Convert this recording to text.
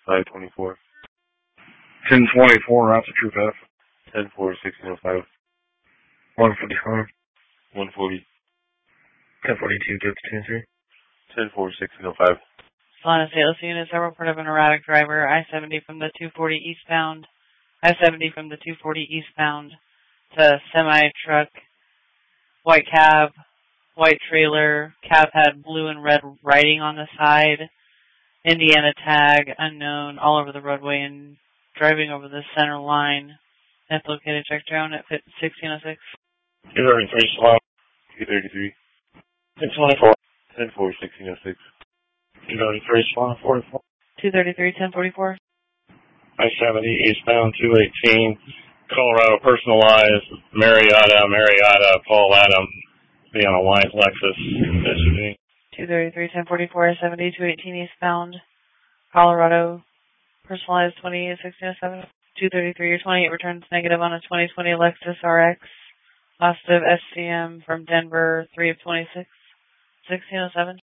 524. 1024, route to Troop F. 10-4, 1605. 145. 140. 1042, good to 2-3. 10-4, 1605. Solana Sales Units, I report of an erratic driver, I-70 from the 240 eastbound, I-70 from the 240 eastbound to semi-truck, white cab, white trailer, cab had blue and red writing on the side, Indiana tag, unknown, all over the roadway and driving over the center line. If located, check drone at 1606. 233, slow. 233. 624. 10-4, 1606. 233, slow, 44. 233, 1044. I-70 eastbound, 218. Colorado personalized, Marietta, Paul Adam. Be on a white Lexus SUV. 233, 1044, I-70, 218 eastbound, Colorado, personalized 28, 1607. 233, your 28 returns negative on a 2020 Lexus RX. Positive SCM from Denver, 3 of 26, 1607.